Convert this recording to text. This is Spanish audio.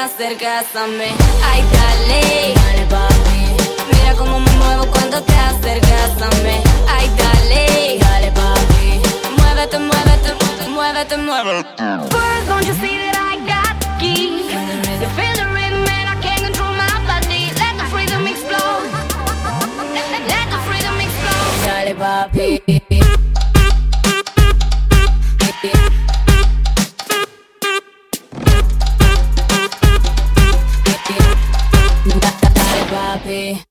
acercas a mí. Ay, dale, dale papi. Mira cómo me muevo cuando te acercas a mí. Ay, dale, dale papi. Muévete, muévete, muévete, muévete. Girl, don't you see that I got the key? You feel the rhythm and I can't control my body. Let the freedom explode. Let the freedom explode. Dale papi.